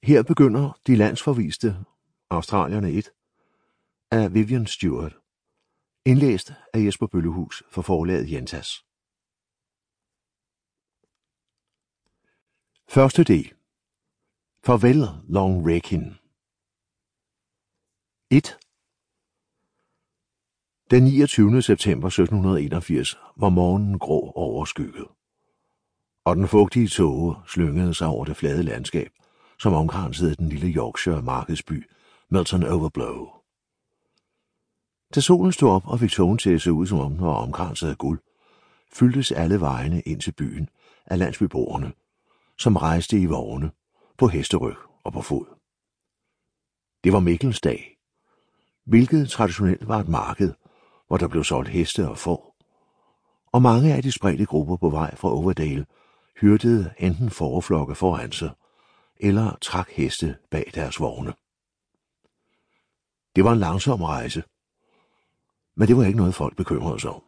Her begynder De landsforviste, Australierne 1, af Vivian Stewart. Indlæst af Jesper Bøllehus for forlaget Jentas. Første del. Farvel, Long Rekin. 1. Den 29. september 1781 var morgenen grå overskygget, og den fugtige tåge slyngede sig over det flade landskab, som omkransede den lille Yorkshire markedsby Melton Overblow. Da solen stod op og fik tågen til at se ud, som om den var omkranset af guld, fyldtes alle vejene ind til byen af landsbyboerne, som rejste i vogne, på hesteryg og på fod. Det var Mikkelsdag, hvilket traditionelt var et marked, hvor der blev solgt heste og får, og mange af de spredte grupper på vej fra Overdale hyrdede enten fåreflokke foran sig, eller trak heste bag deres vogne. Det var en langsom rejse, men det var ikke noget folk bekymrede sig om.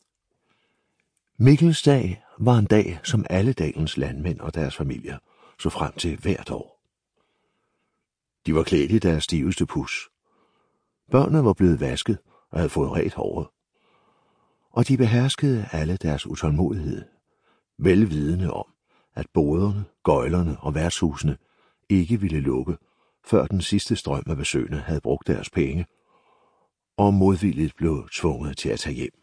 Mikkelsdag var en dag, som alle dalens landmænd og deres familier så frem til hvert år. De var klædt i deres stiveste pus. Børnene var blevet vasket og havde fået ret håret, og de beherskede alle deres utålmodighed, velvidende om, at boderne, gøjlerne og værtshusene ikke ville lukke, før den sidste strøm af besøgende havde brugt deres penge, og modvilligt blev tvunget til at tage hjem.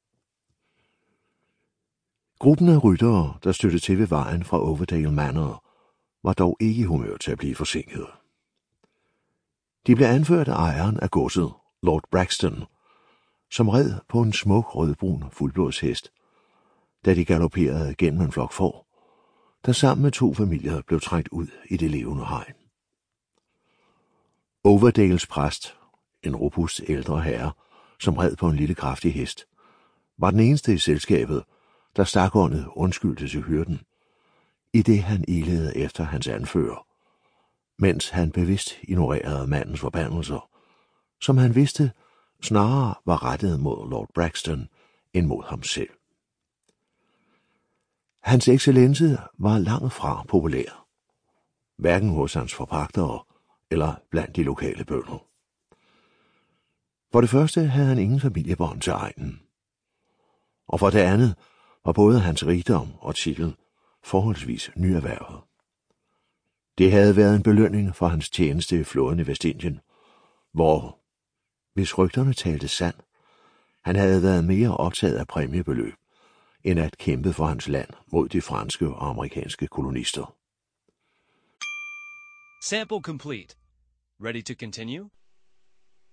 Gruppen af ryttere, der støttede til ved vejen fra Overdale Manor, var dog ikke i humør til at blive forsinket. De blev anført af ejeren af godset, Lord Braxton, som red på en smuk rødbrun fuldblodshest, da de galopperede gennem en flok får, der sammen med 2 familier blev trængt ud i det levende hegn. Overdales præst, en robust ældre herre, som red på en lille kraftig hest, var den eneste i selskabet, der stakåndet undskyldte til hyrden, i det han ilede efter hans anfører, mens han bevidst ignorerede mandens forbandelser, som han vidste snarere var rettet mod Lord Braxton end mod ham selv. Hans excellence var langt fra populær, hverken hos hans forpagtere eller blandt de lokale bønder. For det første havde han ingen familiebånd til egnen, og for det andet var både hans rigdom og titel forholdsvis nyerhvervet. Det havde været en belønning for hans tjeneste i flåden i Vestindien, hvor, hvis rygterne talte sandt, han havde været mere optaget af præmiebeløb, end at kæmpe for hans land mod de franske og amerikanske kolonister. Sample complete. Ready to continue?